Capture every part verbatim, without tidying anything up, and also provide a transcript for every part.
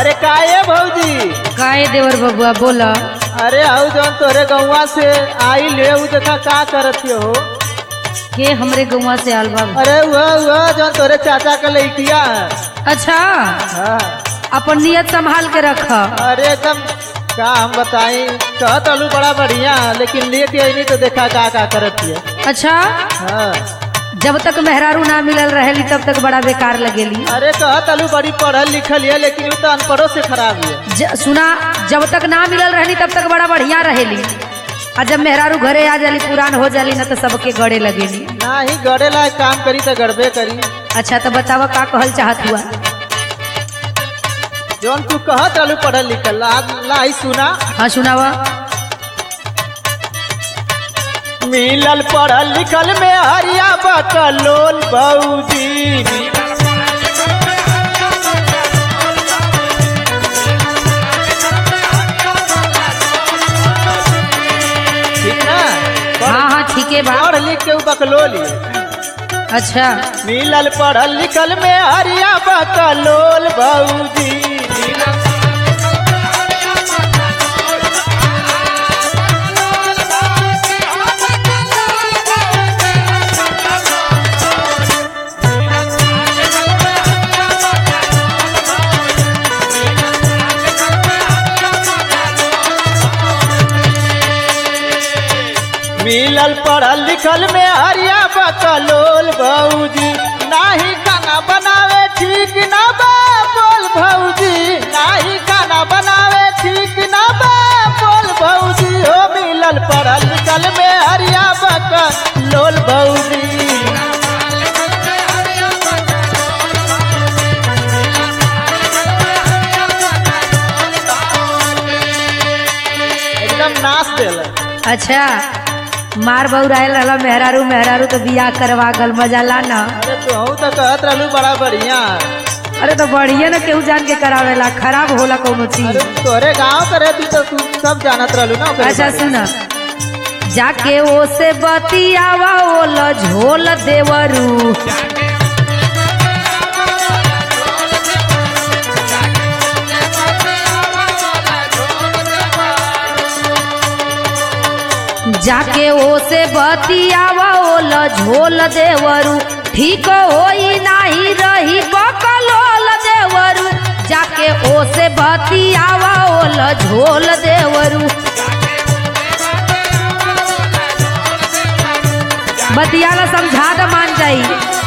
अरे काहे भौजी? काहे देवर बबुआ बोला। अरे आउ जौन तोरे गौवा से आई ले उ देखा का करत हो? के हमरे गौवा से आल बा? अरे वह वह जौन तोरे चाचा का लड़किया है। अच्छा हाँ। अपन नियत संभाल के रख। अरे एकदम का हम बताई कहत अलू बड़ा बढ़िया लेकिन लेके आई तो देखा का का करत है। अच्छा हाँ। जब तक मेहरारू ना मिलल रहेली तब तक बड़ा बेकार लगेली। अरे कहत अलू बड़ी पढ़ल लिखल है लेकिन उ तो अनपढ़ों से खराब है। ज, सुना जब तक ना मिलल रहनी तब तक बड़ा बढ़िया रहेली और जब मेहरारू घरे आ जाली पुरान हो जाली ना तो सबके गड़े लगेली। ना ही गड़े ला काम करी तो गड़बे करी। अच्छा तो बतावा का कहल चाहत हुआ? जौन तू कहत अलू पढ़ल लिखल ला, ला ही सुना। हाँ सुनावा। मिलल पढ़ल लिखल में हरिया बकलोल भौजी। ठीक ना? हाँ हाँ ठीक है बा। पढ़ लिख के उ बकलोली। अच्छा मिलल पढ़ल लिखल में हरिया बकलोल भौजी। मिलल पढ़ल लिखल में हरिया बकलोल भौजी। नाही खाना बनावे ठीक ना बा बोल भौजी। नाही खाना बनावे ठीक ना बा बोल भौजी। हो मिलल पढ़ल लिखल में हरिया बकलोल भौजी। एकदम नाच देल। अच्छा मार बउरायल रहला मेहरारू मेहरारू तो बियाह करवा गल मजा ला ना। अरे तू तो कहत रहलू बड़ा बढ़िया। अरे तो बढ़िया ना केहू जान के करावेला खराब होला कोनो चीज। अरे तोरे गाँव करे तू तो तू सब जानत रहलू ना। अच्छा सुना जाके ओ से बतियावा ओल झोल देवरू। जाके ओ से बतियावा ओल झोल देवरू। ठीक होई नाही रही बकलोल देवरू। जाके ओ से बतियावा ओल झोल देवरू। बतियाला समझा द मान जाई।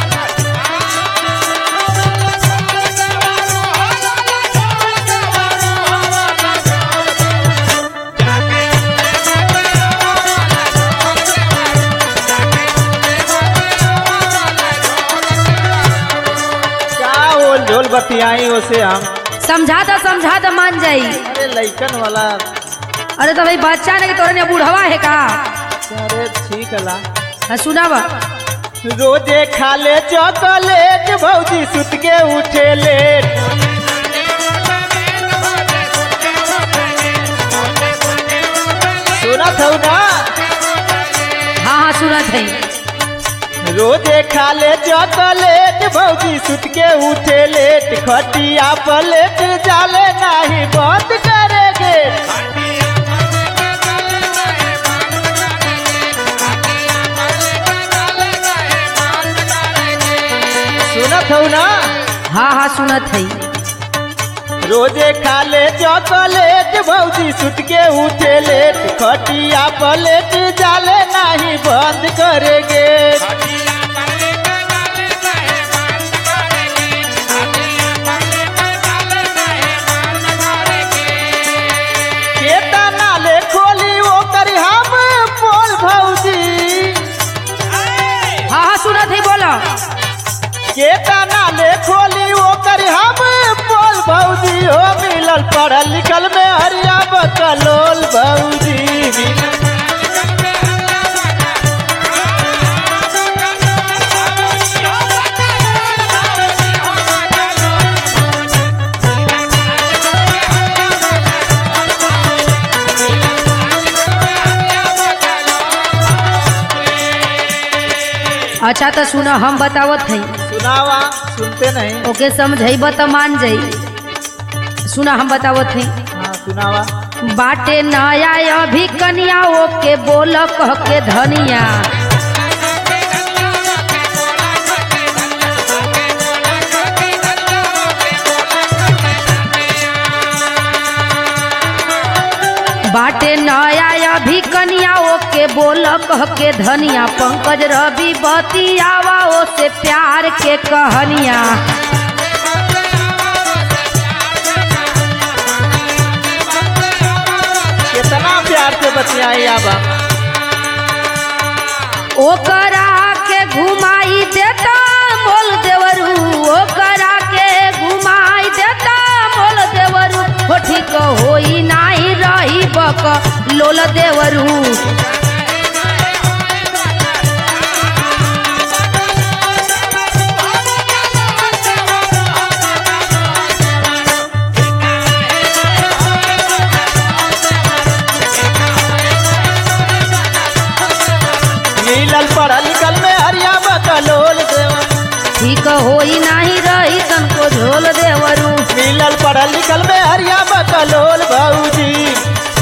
झोल बतियाई उसे हम समझा द समझा द मान जाई। अरे लइकन वाला। अरे तो भाई बच्चा ने तोरे ने बूढ़वा है का? अरे ठीक ला। हाँ सुनावा। रोजे खा ले चॉकलेट भौजी सुत के उठे लेट। सुनत हूँ ना? हाँ हाँ सुनत है। रोजे खा ले चॉकलेट भौजी सुत के उठे लेट। खटिया पलेट जाले नहीं बंद करेगे। सुनत हूँ ना? हाँ हाँ सुनत है। रोजे खा ले चॉकलेट भौजी सुत के उठे लेट। खटिया पलेट जाले नहीं बंद करेगे। खोली वो करी हम बोल भौजी। हाँ हाँ सुनत है बोलो। केता नाले खोली वो करी हम बोल भौजी। हो मिलल पढ़ल लिखल में हरिया बकलोल भौजी। अच्छा तो सुनो हम बतावत है। सुनावा सुनते नहीं। ओके समझाई तो मान जाई। सुना हम बतावत थी। हाँ सुनावा। बाटे नया अभी कनिया ओके बोल कह के धनिया। बाटे नया अभी कनिया ओके बोल कह के धनिया। पंकज रवि बतियावा ओ से प्यार के कहनिया। कितना प्यार से बतियाई आबा। ओकरा के घुमाई देता मोल देवरू। ओकरा के घुमाई देता मोल देवरू। हो ठीक होई नाही रही बक लोल देवरू। मिलल पढ़ल लिखल में हरिया बकलोल देवरू। ठीक होई नाही रही तनको झोल देवरू। मिलल पढ़ल लिखल में हरिया बकलोल भौजी।